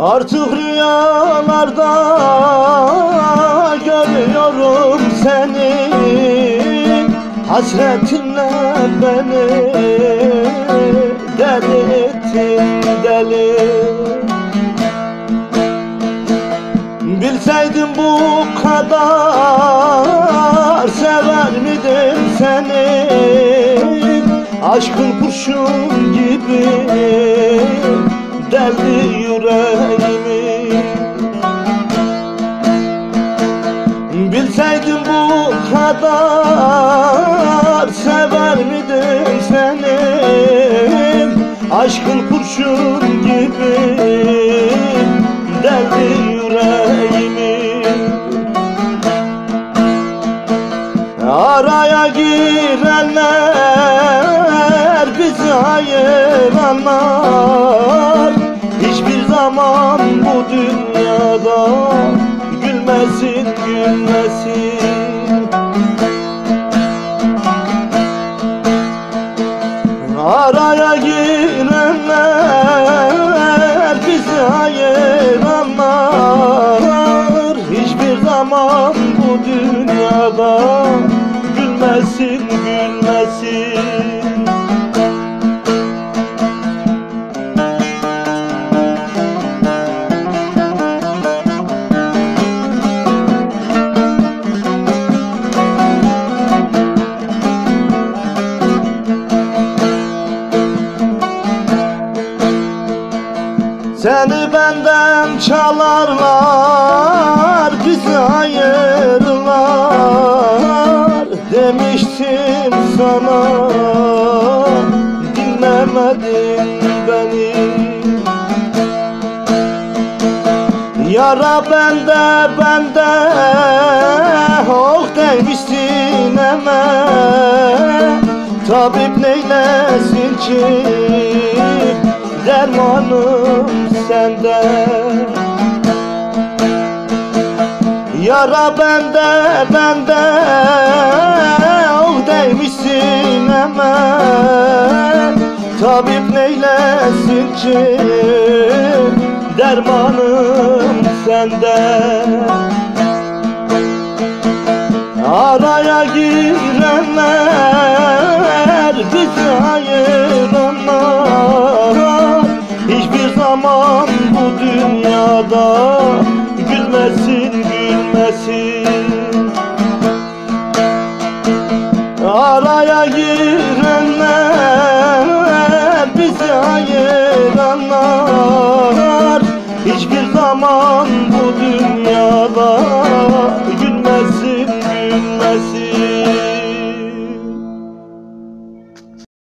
Artık rüyalarda görüyorum seni, hasretinle beni deli ettin deli. Bilseydim bu kadar sever miydim seni, aşkın kurşun gibi deldi yüreğimi. Bilseydim bu kadar sever miydim seni, aşkın kurşun gibi deldi yüreğimi. Araya girenler, bizi ayıranlar, hiçbir zaman bu dünyada gülmesin, gülmesin. Araya girenler, bizi ayıranlar, hiçbir zaman bu dünyada gülmesin, gülmesin. Seni benden çalarlar, bizi ayırırlar demiştim sana, dinlemedin beni. Yara bende, bende ok değmiş sineme, tabip neylesin ki dermanım sende. Yara bende, bende ok değmiş sineme, tabip neylesin ki dermanım sende. Araya girenler, bizi ayıranlar, hiçbir zaman bu dünyada gülmesin, gülmesin. Araya girenler, bizi ayıranlar, hiçbir zaman